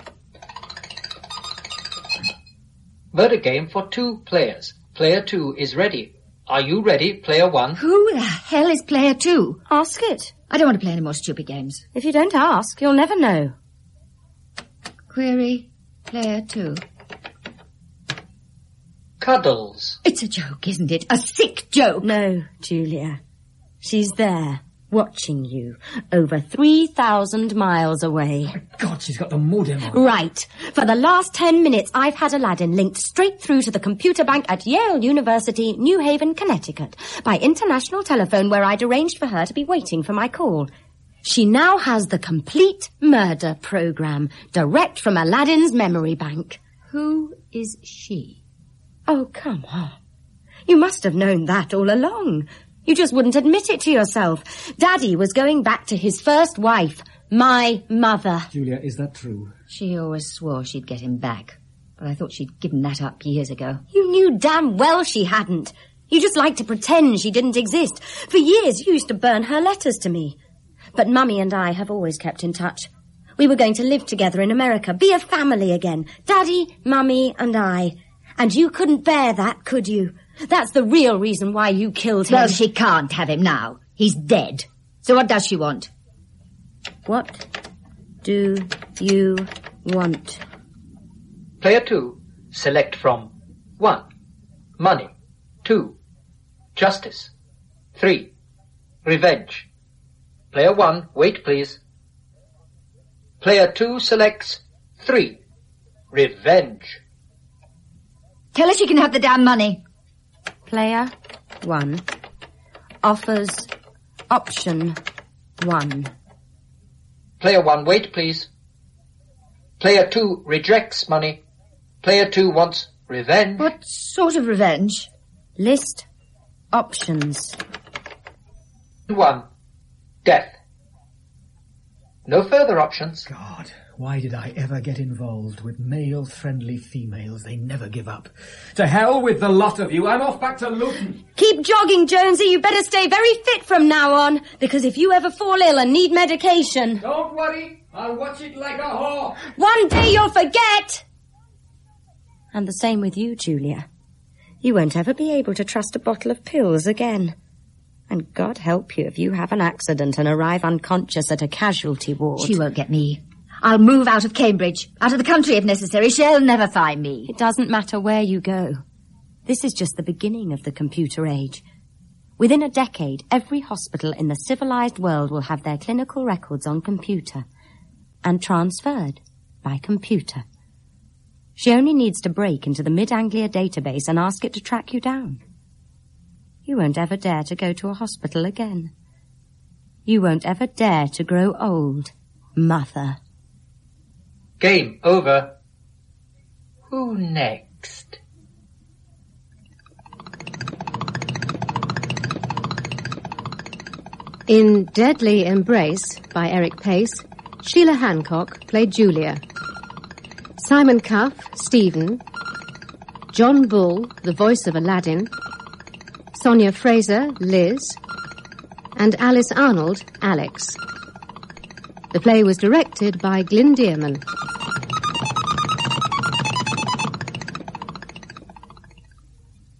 Murder game for 2 players. Player 2 is ready. Are you ready, player 1? Who the hell is player 2? Ask it. I don't want to play any more stupid games. If you don't ask, you'll never know. Query, player 2. Cuddles. It's a joke, isn't it? A sick joke. No, Julia. She's there, watching you, over 3,000 miles away. Oh, my God, she's got the modem on. Right. For the last 10 minutes, I've had Aladdin linked straight through to the computer bank at Yale University, New Haven, Connecticut, by international telephone where I'd arranged for her to be waiting for my call. She now has the complete murder program, direct from Aladdin's memory bank. Who is she? Oh, come on. You must have known that all along. You just wouldn't admit it to yourself. Daddy was going back to his first wife, my mother. Julia, is that true? She always swore she'd get him back, but I thought she'd given that up years ago. You knew damn well she hadn't. You just liked to pretend she didn't exist. For years, you used to burn her letters to me. But Mummy and I have always kept in touch. We were going to live together in America, be a family again. Daddy, Mummy, and I. And you couldn't bear that, could you? That's the real reason why you killed him. Well, she can't have him now. He's dead. So what does she want? What do you want? Player 2, select from 1. Money. 2. Justice. 3. Revenge. Player 1, wait please. Player 2 selects 3. Revenge. Tell her she can have the damn money. Player 1 offers option 1. Player 1, wait please. Player 2 rejects money. Player 2 wants revenge. What sort of revenge? List options. 1. Death. No further options. God, why did I ever get involved with male-friendly females? They never give up. To hell with the lot of you. I'm off back to Luton. Keep jogging, Jonesy. You better stay very fit from now on, because if you ever fall ill and need medication... Don't worry. I'll watch it like a hawk. One day you'll forget! And the same with you, Julia. You won't ever be able to trust a bottle of pills again. And God help you if you have an accident and arrive unconscious at a casualty ward. She won't get me. I'll move out of Cambridge, out of the country if necessary. She'll never find me. It doesn't matter where you go. This is just the beginning of the computer age. Within a decade, every hospital in the civilized world will have their clinical records on computer and transferred by computer. She only needs to break into the Mid-Anglia database and ask it to track you down. You won't ever dare to go to a hospital again. You won't ever dare to grow old, Mother. Game over. Who next? In Deadly Embrace by Eric Pace, Sheila Hancock played Julia. Simon Cuff, Stephen. John Bull, the voice of Aladdin. Sonia Fraser, Liz. And Alice Arnold, Alex. The play was directed by Glyn Dearman.